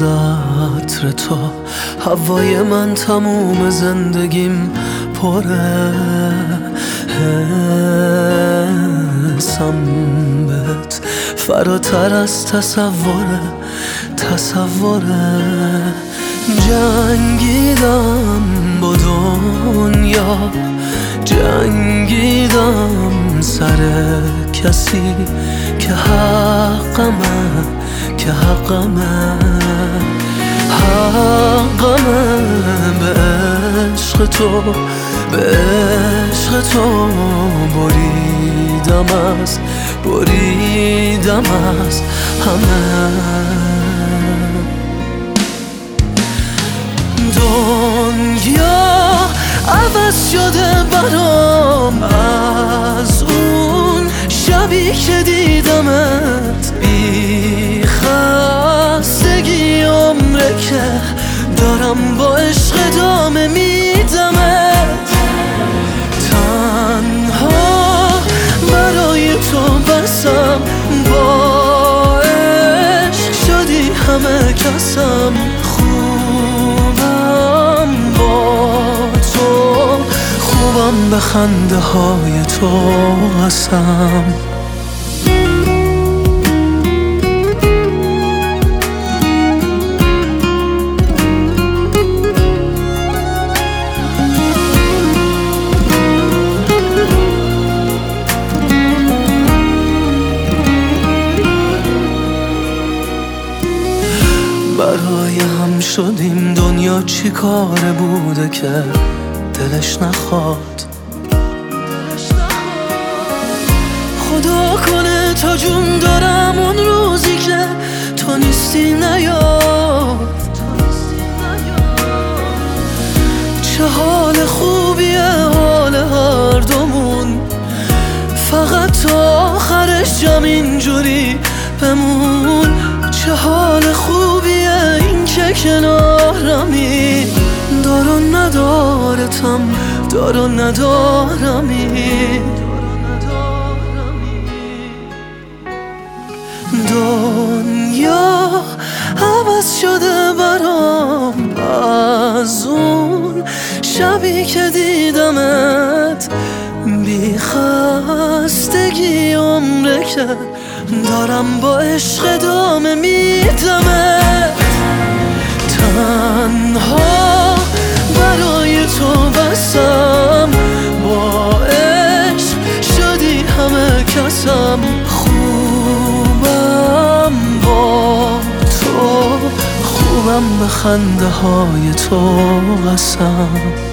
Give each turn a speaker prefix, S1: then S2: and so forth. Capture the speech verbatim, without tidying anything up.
S1: از عطر تو، هوای من تموم زندگیم پره حسم بهت فراتر از تصوره تصوره. جنگیدم با دنیا، جنگیدم سر کسی که حقمه که حقمه حقمه. به عشق تو به عشق تو بریدم از بریدم از همه. دنیا عوض شده برام از اون شبی که دیدمت، بی خستگی عمره که دارم با عشق ادامه میدمت. تنها برای تو بسم، با عشق شدی همه کسم. خوبم با تو، خوبم به خنده های تو هستم. برای هم شدیم، دنیا چی کاره بوده که دلش نخواد. خدا کنه تا جون دارم اون روزی که تو نیستی نیاد. چه حال خوبیه حال هر دومون، فقط تا آخرش جمع اینجوری بمون. چه حال خوبیه این که کنارمی، دار و ندارتم دار و ندارمی. دنیا عوض شده برام از اون شبی که دیدمت، بی خستگی عمره که دارم با عشق ادامه میدمت. تنها برای تو بسم، با عشق شدی همه کسم. خوبم با تو، خوبم به خنده های تو هستم.